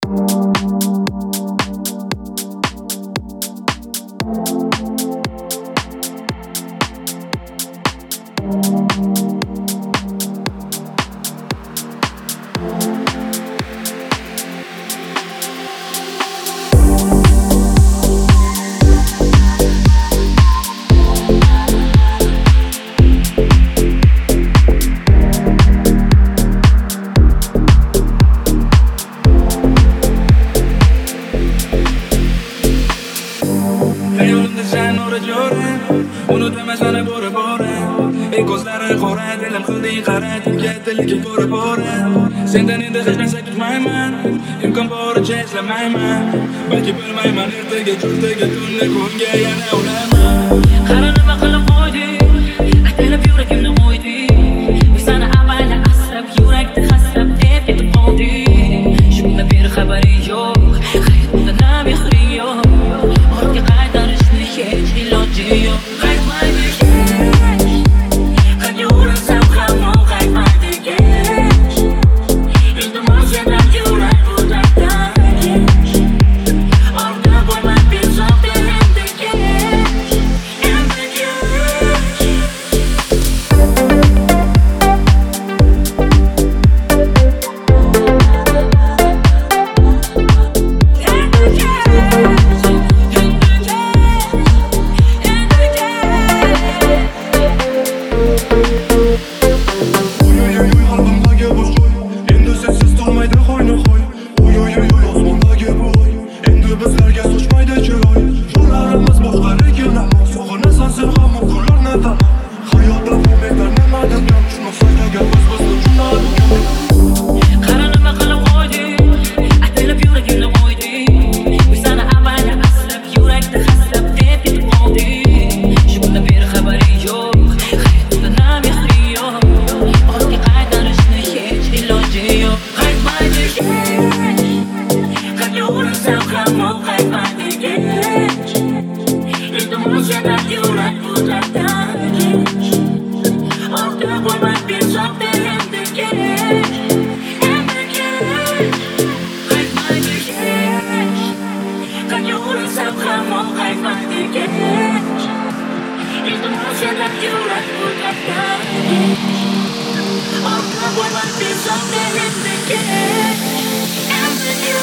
balki bilmayman ertaga cho'rtaga tunni kunga yana ulaman. Qara nima qilib qo'yding, aytilib yuragimni qo'yding. Biz seni avvalo asrab, yurakni hasrab deb ketib qolding. Shunda bir xabaring yo'q, hayotda na mehring yo'q. Ortga qaytarishni hech iloji yo'q. Qaytmaydi hech, qancha urinsam ham u qaytmaydi hech. Iltimos sendan yurak butakdan. I'm